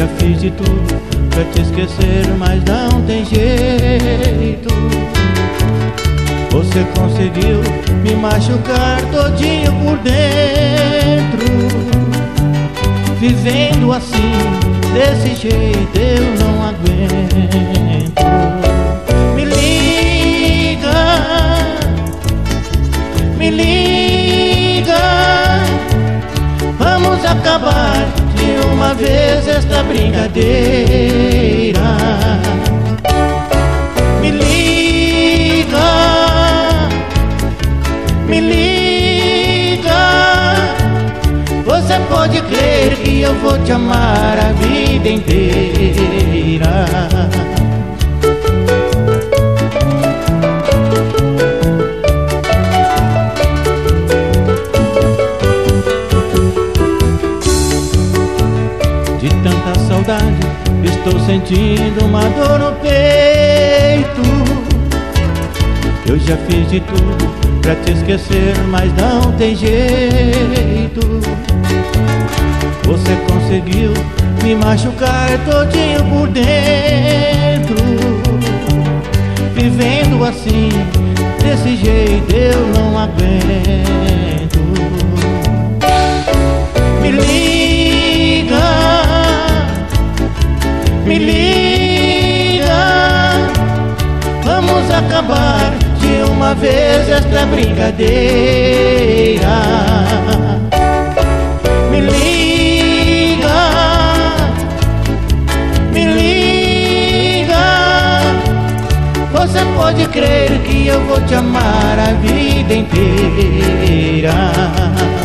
já fiz de tudo pra te esquecer, mas não tem jeito. Você conseguiu me machucar todinho por dentro. Vivendo assim, desse jeito eu não aguento. Me liga, vamos acabar de uma vez esta brincadeira. Me liga, você pode crer que eu vou te amar a vida inteira. De tanta saudade estou sentindo uma dor no peito. Eu já fiz de tudo pra te esquecer, mas não tem jeito. Você conseguiu me machucar todinho por dentro. Vivendo assim, desse jeito eu não aguento. Me liga, vamos acabar de uma vez esta brincadeira. Me liga, você pode crer que eu vou te amar a vida inteira.